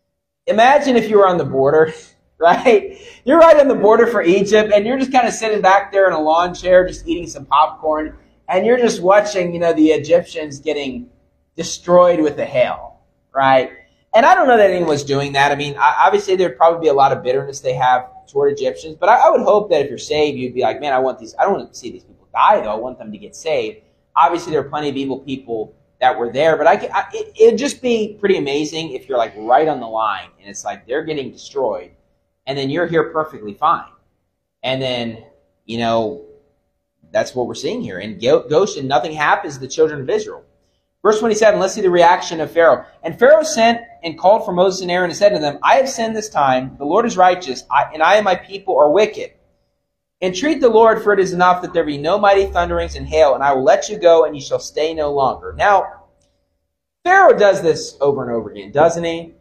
[SPEAKER 1] Imagine if you were on the border, right? You're right on the border for Egypt, and you're just kind of sitting back there in a lawn chair just eating some popcorn, and you're just watching, you know, the Egyptians getting destroyed with the hail, right? And I don't know that anyone was doing that. I mean, obviously there'd probably be a lot of bitterness they have toward Egyptians, but I, I would hope that if you're saved, you'd be like, man, I want these, I don't want to see these people die, though. I want them to get saved. Obviously, there are plenty of evil people that were there, but I, I it, it'd just be pretty amazing if you're like right on the line, and it's like they're getting destroyed, and then you're here perfectly fine. And then, you know, that's what we're seeing here. In Goshen, nothing happens to the children of Israel. Verse twenty-seven, let's see the reaction of Pharaoh. And Pharaoh sent and called for Moses and Aaron and said to them, I have sinned this time. The Lord is righteous, I, and I and my people are wicked. Entreat the Lord, for it is enough that there be no mighty thunderings and hail, and I will let you go, and you shall stay no longer. Now, Pharaoh does this over and over again, doesn't he?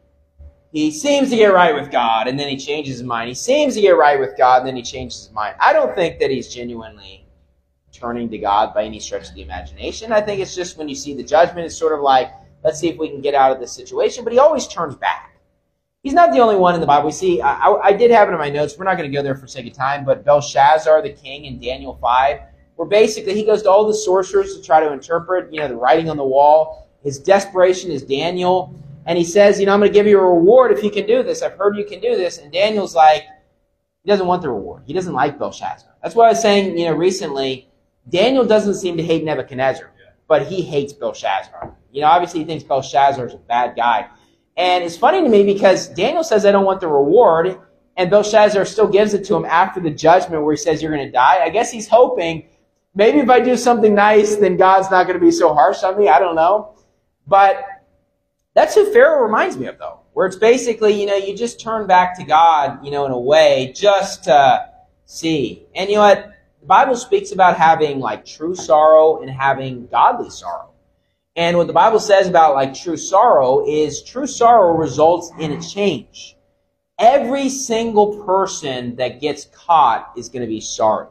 [SPEAKER 1] He seems to get right with God, and then he changes his mind. He seems to get right with God, and then he changes his mind. I don't think that he's genuinely turning to God by any stretch of the imagination. I think it's just when you see the judgment, it's sort of like, let's see if we can get out of this situation. But he always turns back. He's not the only one in the Bible. We see, I, I, I did have it in my notes. We're not going to go there for sake of time, but Belshazzar, the king in Daniel five, where basically he goes to all the sorcerers to try to interpret, you know, the writing on the wall. His desperation is Daniel. And he says, you know, I'm going to give you a reward if you can do this. I've heard you can do this. And Daniel's like, he doesn't want the reward. He doesn't like Belshazzar. That's why I was saying, you know, recently, Daniel doesn't seem to hate Nebuchadnezzar, but he hates Belshazzar. You know, obviously he thinks Belshazzar is a bad guy. And it's funny to me because Daniel says, I don't want the reward, and Belshazzar still gives it to him after the judgment where he says, you're going to die. I guess he's hoping, maybe if I do something nice, then God's not going to be so harsh on me. I don't know. But that's who Pharaoh reminds me of, though, where it's basically, you know, you just turn back to God, you know, in a way, just to see. And you know what? The Bible speaks about having, like, true sorrow and having godly sorrow. And what the Bible says about, like, true sorrow is true sorrow results in a change. Every single person that gets caught is going to be sorry.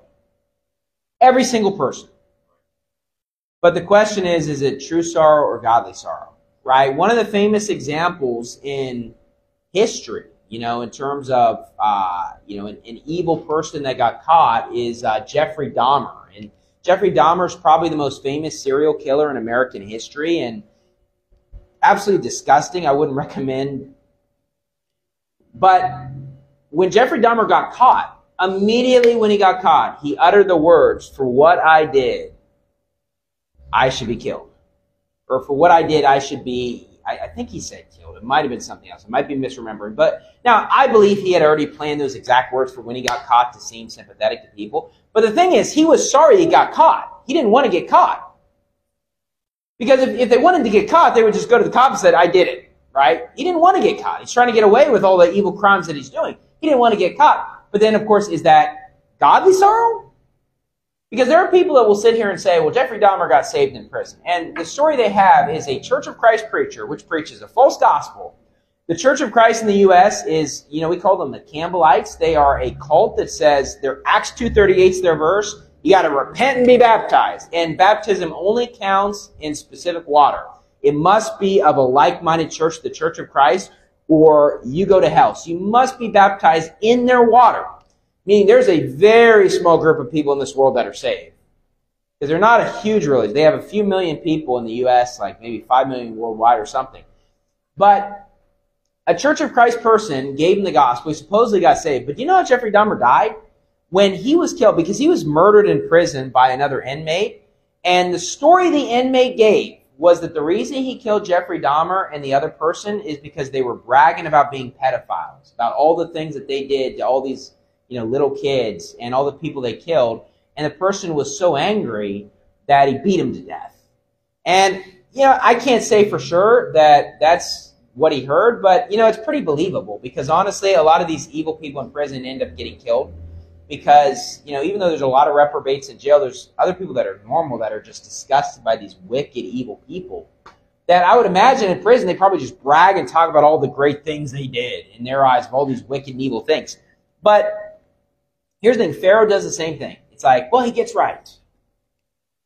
[SPEAKER 1] Every single person. But the question is, is it true sorrow or godly sorrow? Right? One of the famous examples in history, you know, in terms of, uh, you know, an, an evil person that got caught is uh, Jeffrey Dahmer. And Jeffrey Dahmer is probably the most famous serial killer in American history, and absolutely disgusting. I wouldn't recommend. But when Jeffrey Dahmer got caught, immediately when he got caught, he uttered the words, for what I did, I should be killed. Or for what I did, I should be, I, I think he said killed. It might have been something else. I might be misremembering. But now, I believe he had already planned those exact words for when he got caught to seem sympathetic to people. But the thing is, he was sorry he got caught. He didn't want to get caught. Because if, if they wanted to get caught, they would just go to the cop and say, I did it, right? He didn't want to get caught. He's trying to get away with all the evil crimes that he's doing. He didn't want to get caught. But then, of course, is that godly sorrow? Because there are people that will sit here and say, well, Jeffrey Dahmer got saved in prison. And the story they have is a Church of Christ preacher, which preaches a false gospel. The Church of Christ in the U S is, you know, we call them the Campbellites. They are a cult that says, their Acts two thirty-eight is their verse. You got to repent and be baptized. And baptism only counts in specific water. It must be of a like-minded church, the Church of Christ, or you go to hell. So you must be baptized in their water. Meaning there's a very small group of people in this world that are saved. Because they're not a huge religion. They have a few million people in the U S, like maybe five million worldwide or something. But a Church of Christ person gave him the gospel. He supposedly got saved. But do you know how Jeffrey Dahmer died? When he was killed, because he was murdered in prison by another inmate. And the story the inmate gave was that the reason he killed Jeffrey Dahmer and the other person is because they were bragging about being pedophiles, about all the things that they did to all these, you know, little kids and all the people they killed. And the person was so angry that he beat him to death. And, you know, I can't say for sure that that's what he heard, but, you know, it's pretty believable because, honestly, a lot of these evil people in prison end up getting killed because, you know, even though there's a lot of reprobates in jail, there's other people that are normal that are just disgusted by these wicked, evil people that I would imagine in prison they probably just brag and talk about all the great things they did in their eyes of all these wicked and evil things. But here's the thing, Pharaoh does the same thing. It's like, well, he gets right.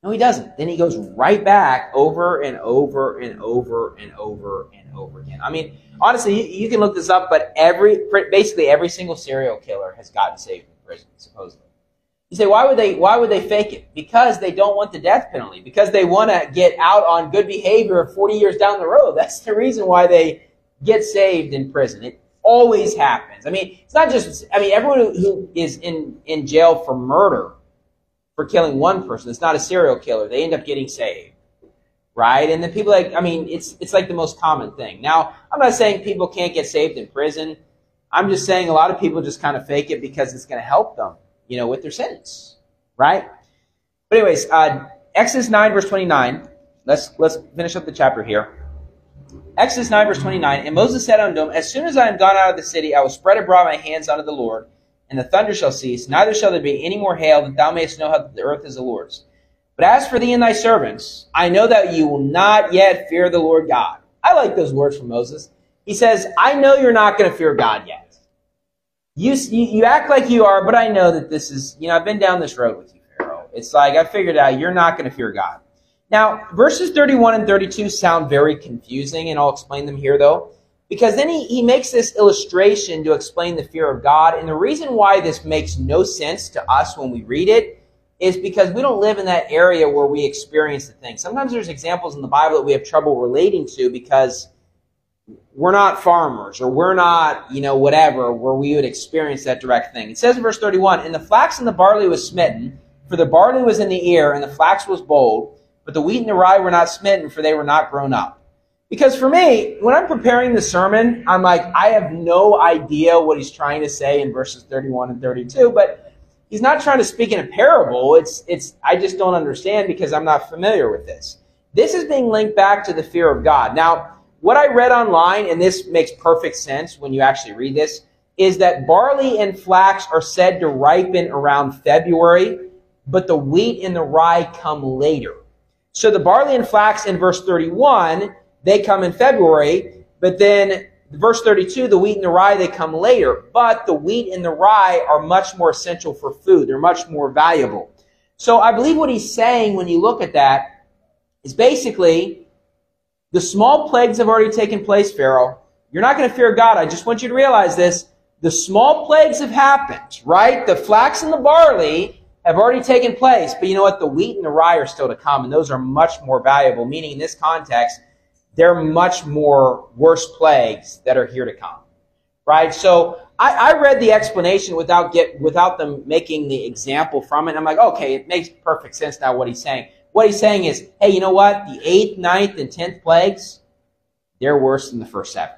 [SPEAKER 1] No, he doesn't. Then he goes right back over and over and over and over and over again. I mean, honestly, you, you can look this up, but every basically every single serial killer has gotten saved in prison, supposedly. You say, why would they why would they fake it? Because they don't want the death penalty. Because they want to get out on good behavior forty years down the road. That's the reason why they get saved in prison. It always happens. I mean, it's not just, I mean, everyone who is in, in jail for murder, for killing one person, it's not a serial killer. They end up getting saved, right? And then people like, I mean, it's it's like the most common thing. Now, I'm not saying people can't get saved in prison. I'm just saying a lot of people just kind of fake it because it's going to help them, you know, with their sentence, right? But anyways, uh, Exodus nine, verse twenty-nine. Let's let's finish up the chapter here. Exodus nine, verse twenty-nine. And Moses said unto him, as soon as I am gone out of the city, I will spread abroad my hands unto the Lord, and the thunder shall cease, neither shall there be any more hail, that thou mayest know how the earth is the Lord's. But as for thee and thy servants, I know that you will not yet fear the Lord God. I like those words from Moses. He says, I know you're not going to fear God yet. You, you you act like you are, but I know that this is, you know, I've been down this road with you, Pharaoh. It's like, I figured out you're not going to fear God. Now, verses thirty-one and thirty-two sound very confusing, and I'll explain them here, though. Because then he, he makes this illustration to explain the fear of God. And the reason why this makes no sense to us when we read it is because we don't live in that area where we experience the thing. Sometimes there's examples in the Bible that we have trouble relating to because we're not farmers or we're not, you know, whatever, where we would experience that direct thing. It says in verse thirty-one, and the flax and the barley was smitten, for the barley was in the ear, and the flax was bold, but the wheat and the rye were not smitten, for they were not grown up. Because for me, when I'm preparing the sermon, I'm like, I have no idea what he's trying to say in verses thirty-one and thirty-two, but he's not trying to speak in a parable. It's, it's, I just don't understand because I'm not familiar with this. This is being linked back to the fear of God. Now, what I read online, and this makes perfect sense when you actually read this, is that barley and flax are said to ripen around February, but the wheat and the rye come later. So the barley and flax in verse thirty-one, they come in February, but then verse thirty-two, the wheat and the rye, they come later. But the wheat and the rye are much more essential for food. They're much more valuable. So I believe what he's saying when you look at that is basically the small plagues have already taken place, Pharaoh. You're not going to fear God. I just want you to realize this. The small plagues have happened, right? The flax and the barley have already taken place. But you know what? The wheat and the rye are still to come, and those are much more valuable, meaning in this context, there are much more worse plagues that are here to come, right? So I, I read the explanation without get without them making the example from it. I'm like, okay, it makes perfect sense now what he's saying. What he's saying is, hey, you know what? The eighth, ninth, and tenth plagues, they're worse than the first seven,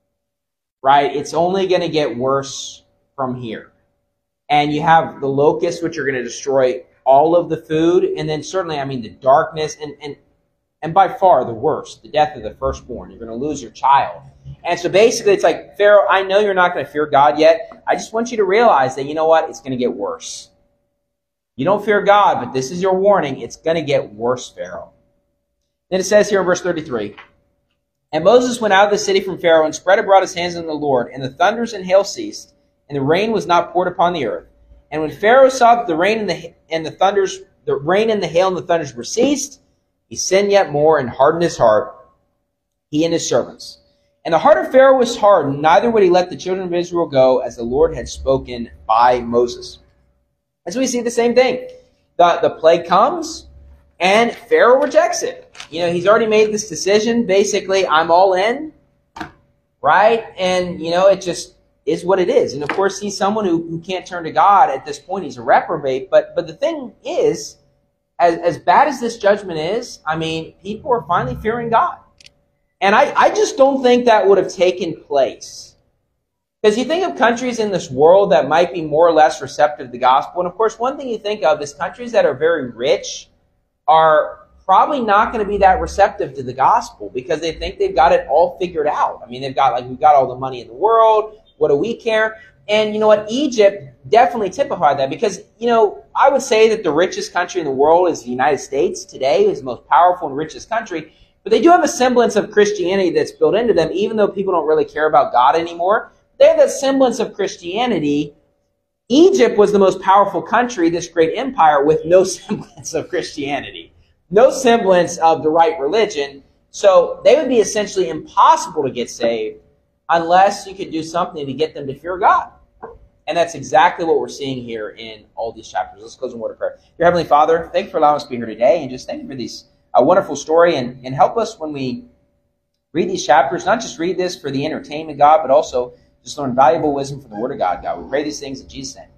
[SPEAKER 1] right? It's only going to get worse from here. And you have the locusts, which are going to destroy all of the food. And then certainly, I mean, the darkness and, and And by far the worst, the death of the firstborn. You're going to lose your child. And so basically it's like, Pharaoh, I know you're not going to fear God yet. I just want you to realize that, you know what? It's going to get worse. You don't fear God, but this is your warning. It's going to get worse, Pharaoh. Then it says here in verse thirty-three, and Moses went out of the city from Pharaoh and spread abroad his hands unto the Lord, and the thunders and hail ceased, and the rain was not poured upon the earth. And when Pharaoh saw that the rain and the, and the thunders, the rain and the hail and the thunders were ceased, he sinned yet more and hardened his heart, he and his servants. And the heart of Pharaoh was hardened, neither would he let the children of Israel go, as the Lord had spoken by Moses. As we see the same thing. The, the plague comes, and Pharaoh rejects it. You know, he's already made this decision. Basically, I'm all in, right? And, you know, it just is what it is. And, of course, he's someone who, who can't turn to God at this point. He's a reprobate. But, but the thing is, As, as bad as this judgment is, I mean, people are finally fearing God. And I, I just don't think that would have taken place. Because you think of countries in this world that might be more or less receptive to the gospel. And of course, one thing you think of is countries that are very rich are probably not going to be that receptive to the gospel because they think they've got it all figured out. I mean, they've got, like, we've got all the money in the world. What do we care? And you know what? Egypt definitely typified that because, you know, I would say that the richest country in the world is the United States today, is the most powerful and richest country. But they do have a semblance of Christianity that's built into them, even though people don't really care about God anymore. They have that semblance of Christianity. Egypt was the most powerful country, this great empire, with no semblance of Christianity. no semblance of the right religion. So they would be essentially impossible to get saved unless you could do something to get them to fear God. And that's exactly what we're seeing here in all these chapters. Let's close in a word of prayer. Your Heavenly Father, thank you for allowing us to be here today, and just thank you for these a wonderful story, and, and help us when we read these chapters, not just read this for the entertainment, God, but also just learn valuable wisdom from the Word of God, God. We pray these things in Jesus' name.